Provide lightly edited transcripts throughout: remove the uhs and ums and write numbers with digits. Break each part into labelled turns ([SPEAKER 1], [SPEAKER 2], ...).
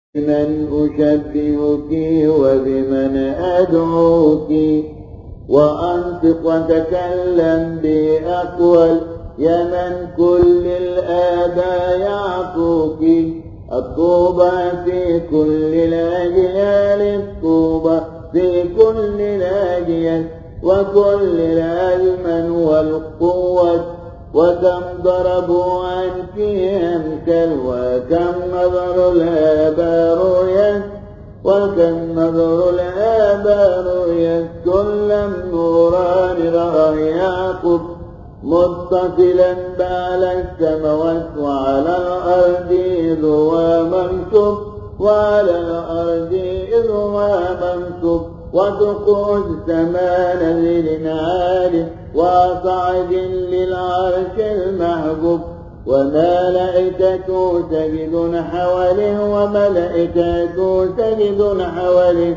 [SPEAKER 1] بمن أشبهك وبمن أدعوك وأنطق وتكلم بأقوال يا من كل الآباء يعطوك الطوبى في كل الأجيال الطوبى في كل الأجيال وكل العلم والقوة وكم ضربوا عنك أمثال وكم نظر الآباء رؤيا وكم نظر الآباء رؤيا كل النوران رأى يعقوب متصلا بعلى السماوات وعلى الأرض إذ هو منصوب وعلى الأرض إذ هو منصوب وطقوس سمان للعالم وصعد للعرش المحبوب وملائكته سجد حوله وملائكته سجد حوله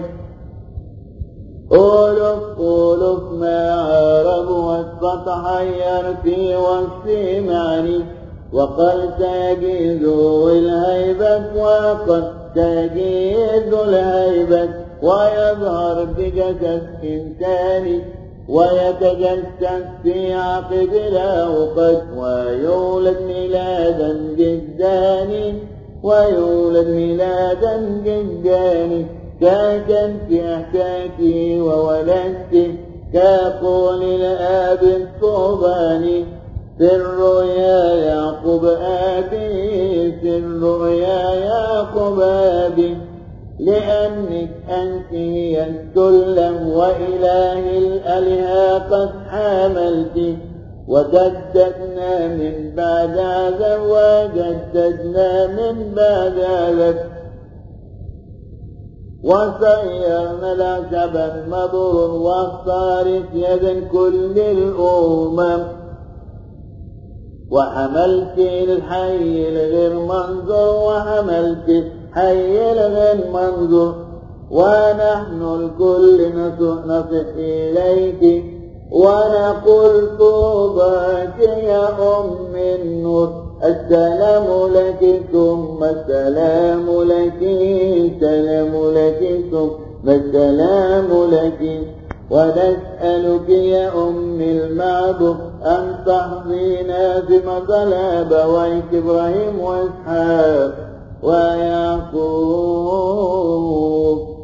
[SPEAKER 1] أولف ما عرب وتتحير في وصف معني وقد تجيز الهيبة وقد تجيز الهيبة ويظهر بجسد إنساني ويتجسد في عقب الأوقات ويولد ميلادا جداني ويولد ميلادا جداني كاكا في أحكاكي وولدت كقول الآب الطوباني في الرؤيا يعقوب آبي في الرؤيا يعقوب آبي لأنك أنت هي السلم وإله الآلهة قد حملت وجددنا من بعد عذاب وجددنا من بعد عذاب وسيرنا العشبا مبر واختارت يد كل الأمم وحملت الحي الغير منظور وحملت حي الغير منظور ونحن الكل نصح إليك ونقول طوباك يا أم النور السلام لك ثم السلام لك السلام لك ثم السلام لك ونسألك يا أم المعبود أن تحظينا بما طلب أبويك إبراهيم وإسحاق ويعقوب